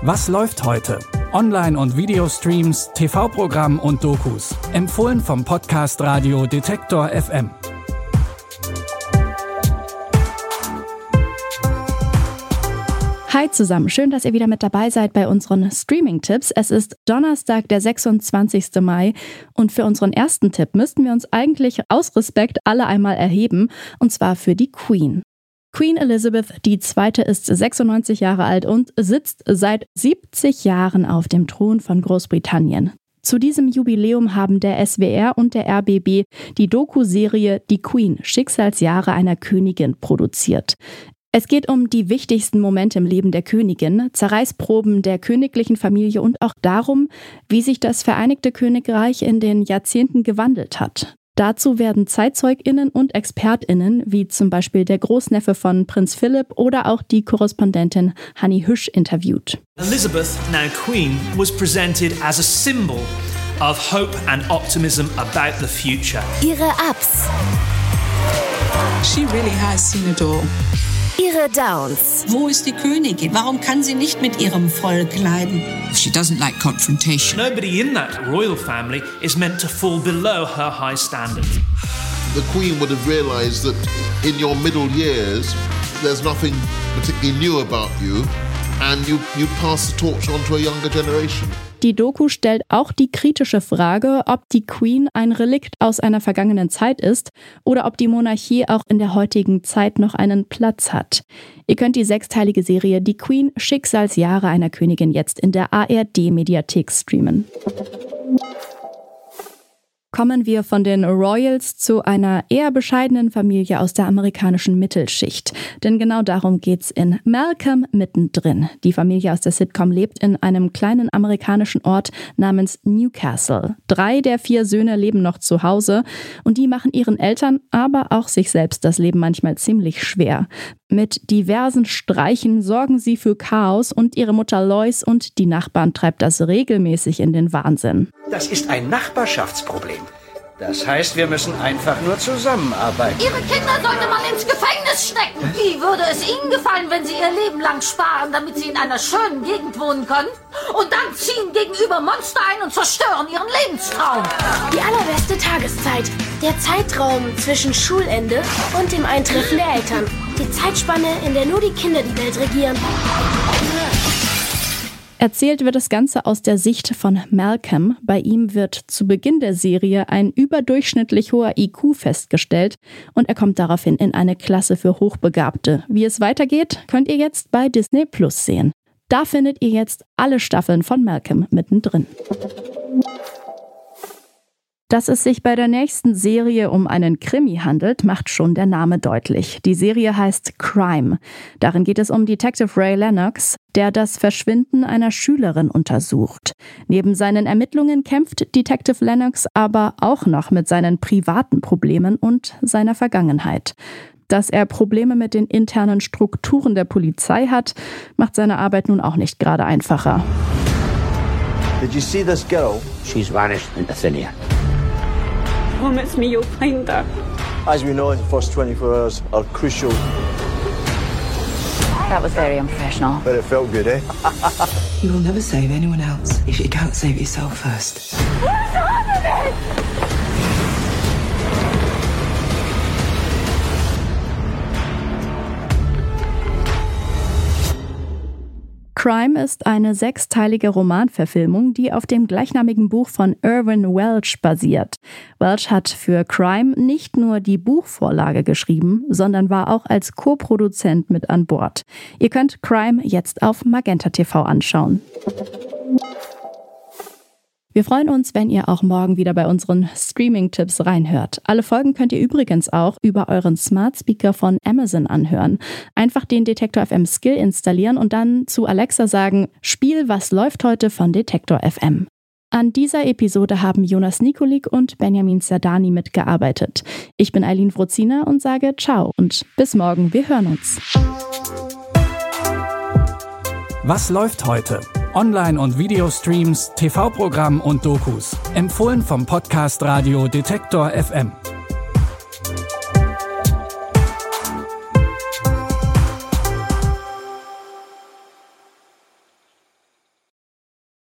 Was läuft heute? Online- und Videostreams, TV-Programm und Dokus. Empfohlen vom Podcast Radio Detektor FM. Hi zusammen, schön, dass ihr wieder mit dabei seid bei unseren Streaming-Tipps. Es ist Donnerstag, der 26. Mai und für unseren ersten Tipp müssten wir uns eigentlich aus Respekt alle einmal erheben, und zwar für die Queen. Queen Elizabeth II. Ist 96 Jahre alt und sitzt seit 70 Jahren auf dem Thron von Großbritannien. Zu diesem Jubiläum haben der SWR und der RBB die Doku-Serie Die Queen – Schicksalsjahre einer Königin produziert. Es geht um die wichtigsten Momente im Leben der Königin, Zerreißproben der königlichen Familie und auch darum, wie sich das Vereinigte Königreich in den Jahrzehnten gewandelt hat. Dazu werden ZeitzeugInnen und ExpertInnen, wie zum Beispiel der Großneffe von Prinz Philipp oder auch die Korrespondentin Hanni Hüsch, interviewt. Elizabeth, now Queen, was presented as a symbol of hope and optimism about the future. Ihre Ups. She really has seen it all. Ihre Downs. Wo ist die Königin? Warum kann sie nicht mit ihrem Volk leiden? She doesn't like confrontation. Nobody in that royal family is meant to fall below her high standard. The Queen would have realised that in your middle years, there's nothing particularly new about you, and you pass the torch on to a younger generation. Die Doku stellt auch die kritische Frage, ob die Queen ein Relikt aus einer vergangenen Zeit ist oder ob die Monarchie auch in der heutigen Zeit noch einen Platz hat. Ihr könnt die 6-teilige Serie Die Queen – Schicksalsjahre einer Königin jetzt in der ARD-Mediathek streamen. Kommen wir von den Royals zu einer eher bescheidenen Familie aus der amerikanischen Mittelschicht. Denn genau darum geht's in Malcolm mittendrin. Die Familie aus der Sitcom lebt in einem kleinen amerikanischen Ort namens Newcastle. 3 der 4 Söhne leben noch zu Hause und die machen ihren Eltern, aber auch sich selbst das Leben manchmal ziemlich schwer. Mit diversen Streichen sorgen sie für Chaos und ihre Mutter Lois und die Nachbarn treibt das regelmäßig in den Wahnsinn. Das ist ein Nachbarschaftsproblem. Das heißt, wir müssen einfach nur zusammenarbeiten. Ihre Kinder sollte man ins Gefängnis stecken. Wie würde es Ihnen gefallen, wenn Sie Ihr Leben lang sparen, damit Sie in einer schönen Gegend wohnen können? Und dann ziehen gegenüber Monster ein und zerstören Ihren Lebenstraum. Die allerbeste Tageszeit. Der Zeitraum zwischen Schulende und dem Eintreffen der Eltern. Die Zeitspanne, in der nur die Kinder die Welt regieren. Erzählt wird das Ganze aus der Sicht von Malcolm. Bei ihm wird zu Beginn der Serie ein überdurchschnittlich hoher IQ festgestellt und er kommt daraufhin in eine Klasse für Hochbegabte. Wie es weitergeht, könnt ihr jetzt bei Disney Plus sehen. Da findet ihr jetzt alle Staffeln von Malcolm mittendrin. Dass es sich bei der nächsten Serie um einen Krimi handelt, macht schon der Name deutlich. Die Serie heißt Crime. Darin geht es um Detective Ray Lennox, der das Verschwinden einer Schülerin untersucht. Neben seinen Ermittlungen kämpft Detective Lennox aber auch noch mit seinen privaten Problemen und seiner Vergangenheit. Dass er Probleme mit den internen Strukturen der Polizei hat, macht seine Arbeit nun auch nicht gerade einfacher. Did you see this girl? She's vanished into thin air. Promise me you'll find her. As we know, the first 24 hours are crucial. That was very unprofessional. But it felt good, eh? You will never save anyone else if you don't save yourself first. What's happening? Crime ist eine 6-teilige Romanverfilmung, die auf dem gleichnamigen Buch von Irwin Welsh basiert. Welsh hat für Crime nicht nur die Buchvorlage geschrieben, sondern war auch als Co-Produzent mit an Bord. Ihr könnt Crime jetzt auf Magenta TV anschauen. Wir freuen uns, wenn ihr auch morgen wieder bei unseren Streaming-Tipps reinhört. Alle Folgen könnt ihr übrigens auch über euren Smart Speaker von Amazon anhören. Einfach den Detektor FM Skill installieren und dann zu Alexa sagen, Spiel, was läuft heute von Detektor FM. An dieser Episode haben Jonas Nikolik und Benjamin Zerdani mitgearbeitet. Ich bin Eileen Frozina und sage Ciao und bis morgen, wir hören uns. Was läuft heute? Online- und Videostreams, TV-Programm und Dokus. Empfohlen vom Podcast Radio Detektor FM.